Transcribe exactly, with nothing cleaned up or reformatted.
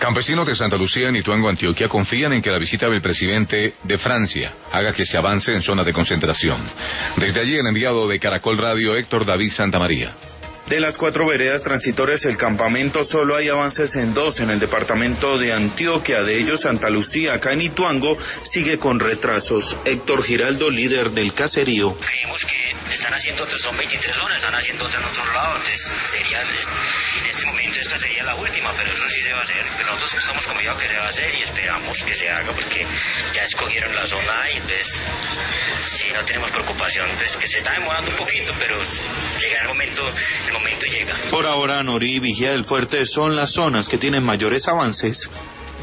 Campesinos de Santa Lucía, en Ituango, Antioquia, confían en que la visita del presidente de Francia haga que se avance en zonas de concentración. Desde allí, el enviado de Caracol Radio, Héctor David Santamaría. De las cuatro veredas transitorias del campamento solo hay avances en dos en el departamento de Antioquia, de ellos Santa Lucía. Acá en Ituango sigue con retrasos. Héctor Giraldo, líder del caserío. Creemos que están haciendo otras, son veintitrés zonas, están haciendo otras en otro lado, entonces sería, en este momento esta sería la última, pero eso sí se va a hacer. Pero nosotros estamos confiados que se va a hacer y esperamos que se haga porque ya escogieron la zona y entonces si no tenemos preocupación, pues que se está demorando un poquito, pero llegará el momento, el momento llega. Por ahora, Norí y Vigía del Fuerte son las zonas que tienen mayores avances.